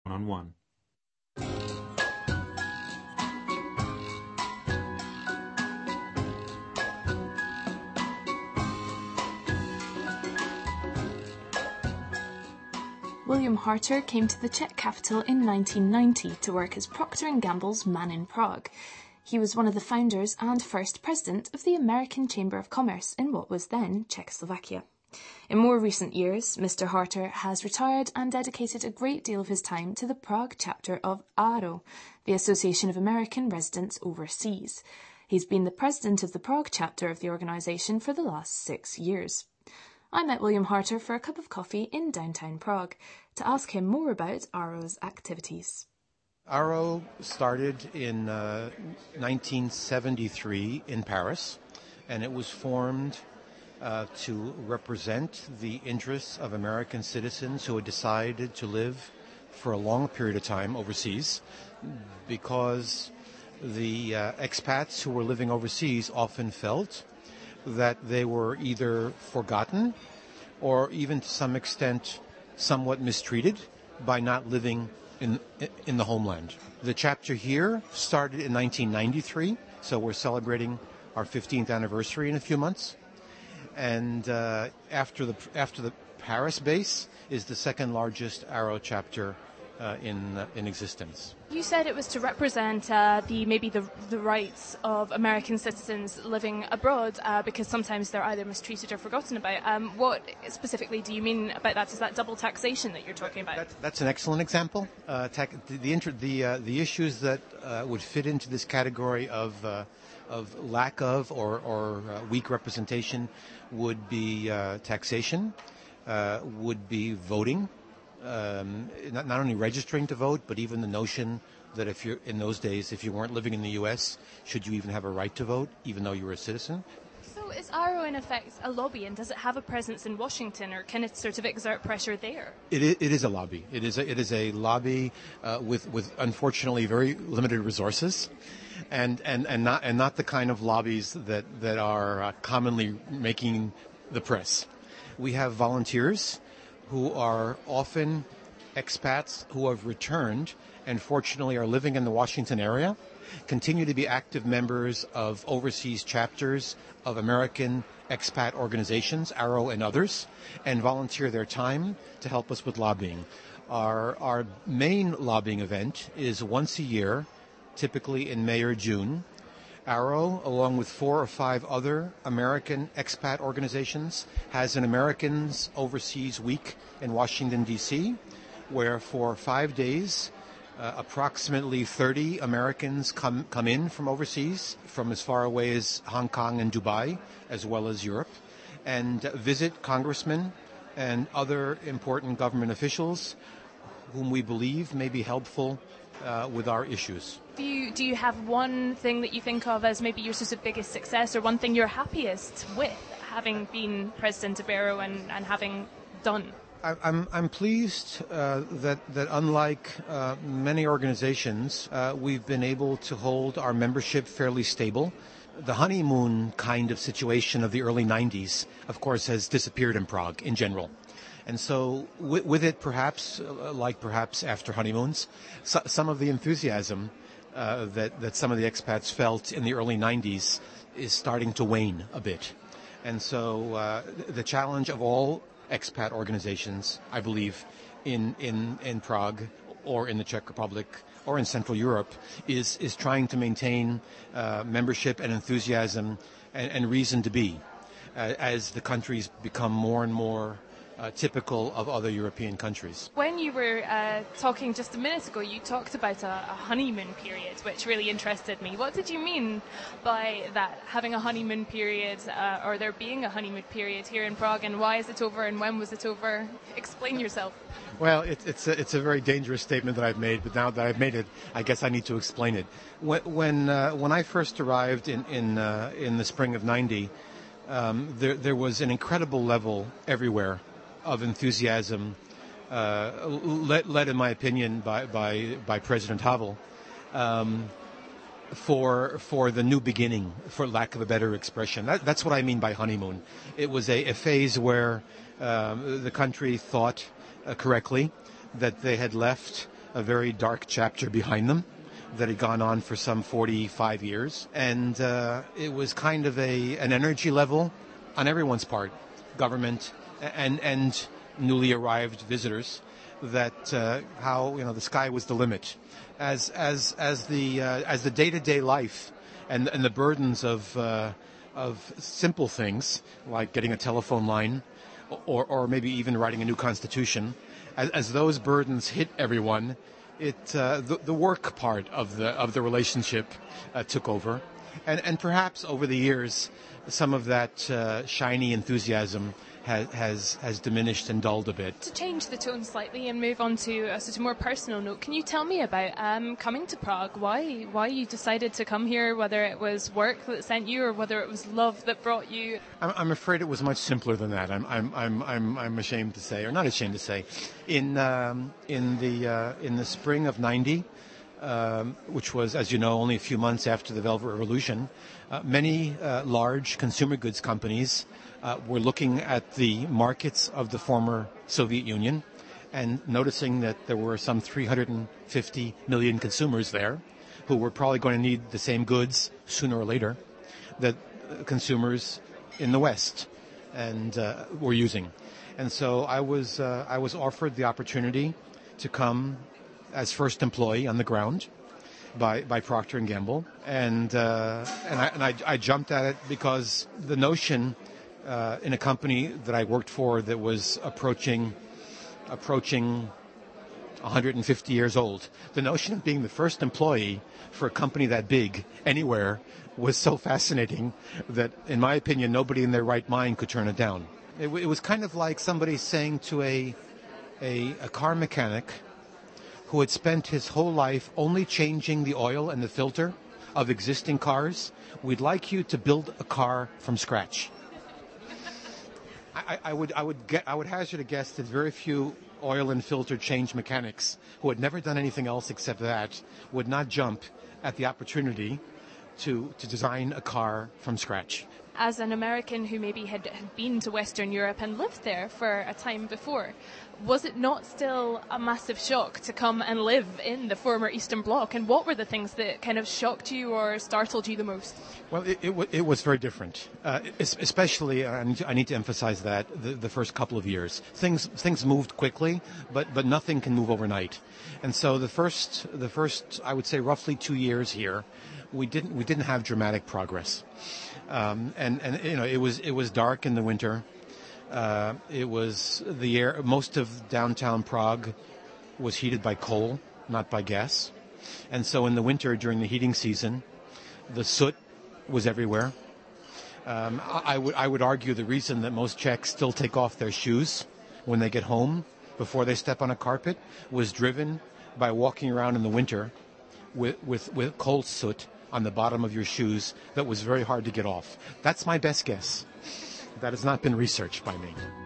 one-on-one. William Harter came to the Czech capital in 1990 to work as Procter & Gamble's man in Prague. He was one of the founders and first president of the American Chamber of Commerce in what was then Czechoslovakia. In more recent years, Mr. Harter has retired and dedicated a great deal of his time to the Prague chapter of ARO, the Association of American Residents Overseas. He's been the president of the Prague chapter of the organisation for the last 6 years. I met William Harter for a cup of coffee in downtown Prague to ask him more about ARO's activities. ARO started in 1973 in Paris, and it was formed to represent the interests of American citizens who had decided to live for a long period of time overseas, because the expats who were living overseas often felt that they were either forgotten or even to some extent somewhat mistreated by not living in the homeland. The chapter here started in 1993, so we're celebrating our 15th anniversary in a few months. And after the Paris base is the second largest ARO chapter in existence. You said it was to represent the rights of American citizens living abroad because sometimes they're either mistreated or forgotten about. What specifically do you mean about that? Is that double taxation that you're talking about? That's an excellent example. The issues that would fit into this category of lack of or weak representation would be taxation, would be voting. Not only registering to vote, but even the notion that if you're in those days, if you weren't living in the U.S., should you even have a right to vote, even though you were a citizen? So is ARO in effect a lobby, and does it have a presence in Washington, or can it sort of exert pressure there? It is a lobby. It is a lobby with unfortunately very limited resources, and not the kind of lobbies that are commonly making the press. We have volunteers who are often expats who have returned and fortunately are living in the Washington area, continue to be active members of overseas chapters of American expat organizations, ARO and others, and volunteer their time to help us with lobbying. Our main lobbying event is once a year, typically in May or June. ARO, along with 4 or 5 other American expat organizations, has an Americans Overseas Week in Washington, D.C., where for 5 days, approximately 30 Americans come in from overseas, from as far away as Hong Kong and Dubai, as well as Europe, and visit congressmen and other important government officials whom we believe may be helpful with our issues. Do you have one thing that you think of as maybe your sort of biggest success, or one thing you're happiest with, having been president of ARO and having done? I'm pleased that unlike many organizations, we've been able to hold our membership fairly stable. The honeymoon kind of situation of the early 90s, of course, has disappeared in Prague in general. And so with it, perhaps after honeymoons, some of the enthusiasm that some of the expats felt in the early 90s is starting to wane a bit. And so the challenge of all expat organizations, I believe, in Prague or in the Czech Republic or in Central Europe is trying to maintain membership and enthusiasm and reason to be as the countries become more and more typical of other European countries. When you were talking just a minute ago, you talked about a honeymoon period, which really interested me. What did you mean by that, having a honeymoon period, or there being a honeymoon period here in Prague, and why is it over and when was it over? Explain yourself. Well, it's a very dangerous statement that I've made, but now that I've made it, I guess I need to explain it. When I first arrived in the spring of '90, there was an incredible level everywhere of enthusiasm, led in my opinion by President Havel, for the new beginning, for lack of a better expression. That's what I mean by honeymoon. It was a phase where the country thought correctly that they had left a very dark chapter behind them that had gone on for some 45 years. And it was kind of an energy level on everyone's part, government and newly arrived visitors, that how the sky was the limit, as the day-to-day life and the burdens of simple things like getting a telephone line or maybe even writing a new constitution, as those burdens hit everyone, the work part of the relationship took over, and perhaps over the years some of that shiny enthusiasm has diminished and dulled a bit. To change the tone slightly and move on to a sort of more personal note, can you tell me about coming to Prague? Why you decided to come here? Whether it was work that sent you, or whether it was love that brought you? I'm afraid it was much simpler than that. I'm ashamed to say, or not ashamed to say, in the spring of '90. Which was, as you know, only a few months after the Velvet Revolution, many large consumer goods companies were looking at the markets of the former Soviet Union and noticing that there were some 350 million consumers there who were probably going to need the same goods sooner or later that consumers in the West were using. And so I was offered the opportunity to come as first employee on the ground by Procter & Gamble, and I jumped at it because the notion in a company that I worked for that was approaching 150 years old, the notion of being the first employee for a company that big anywhere was so fascinating that, in my opinion, nobody in their right mind could turn it down. It was kind of like somebody saying to a car mechanic who had spent his whole life only changing the oil and the filter of existing cars, we'd like you to build a car from scratch. I would hazard a guess that very few oil and filter change mechanics who had never done anything else except that would not jump at the opportunity to design a car from scratch. As an American who maybe had been to Western Europe and lived there for a time before, was it not still a massive shock to come and live in the former Eastern Bloc? And what were the things that kind of shocked you or startled you the most? Well, it was very different, especially, I need to emphasize that, the first couple of years. Things moved quickly, but nothing can move overnight. And so the first, I would say, roughly 2 years here, we didn't have dramatic progress. It was dark in the winter. It was the air. Most of downtown Prague was heated by coal, not by gas. And so in the winter, during the heating season, the soot was everywhere. I would argue the reason that most Czechs still take off their shoes when they get home before they step on a carpet was driven by walking around in the winter with coal soot on the bottom of your shoes that was very hard to get off. That's my best guess. That has not been researched by me.